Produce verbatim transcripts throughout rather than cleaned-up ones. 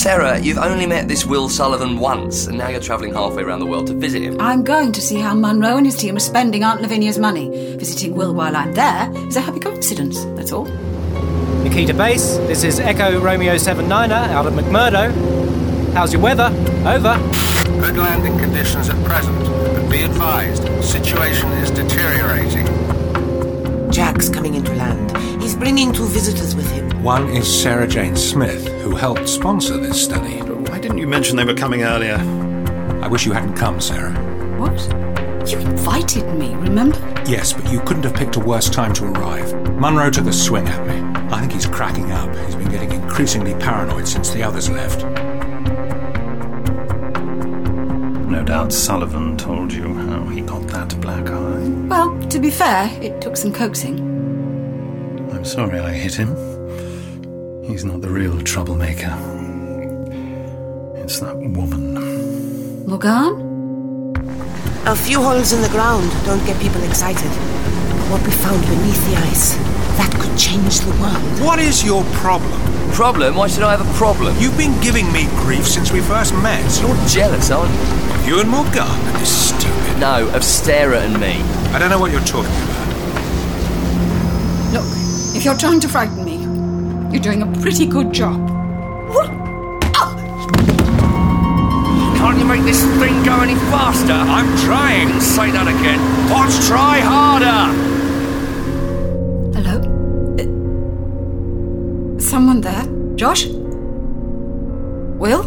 Sarah, you've only met this Will Sullivan once, and now you're travelling halfway around the world to visit him. I'm going to see how Munro and his team are spending Aunt Lavinia's money. Visiting Will while I'm there is a happy coincidence, that's all. Nikita Base, this is Echo Romeo seven niner out of McMurdo. How's your weather? Over. Good landing conditions at present, but be advised, situation is deteriorating. Jack's coming into land. He's bringing two visitors with him. One is Sarah Jane Smith, who helped sponsor this study. Why didn't you mention they were coming earlier? I wish you hadn't come, Sarah. What? You invited me, remember? Yes, but you couldn't have picked a worse time to arrive. Munro took a swing at me. I think he's cracking up. He's been getting increasingly paranoid since the others left. No doubt Sullivan told you how he got that black eye. Well, to be fair, it took some coaxing. I'm sorry I hit him. He's not the real troublemaker. It's that woman. Morgan? A few holes in the ground don't get people excited. What we found beneath the ice, that could change the world. What is your problem? Problem? Why should I have a problem? You've been giving me grief since we first met. You're jealous, aren't you? Of you and Morgan, that is stupid. No, of Sarah and me. I don't know what you're talking about. Look, if you're trying to frighten me, you're doing a pretty good job. What? Oh! Can't you make this thing go any faster? I'm trying. Say that again. Let's try harder. Hello? Uh, someone there? Josh? Will?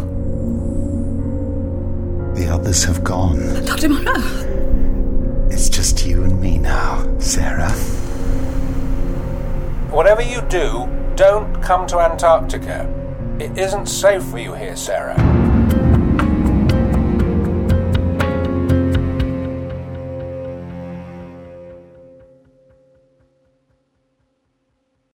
The others have gone. Doctor Munro? It's just you and me now, Sarah. Whatever you do, don't come to Antarctica. It isn't safe for you here, Sarah.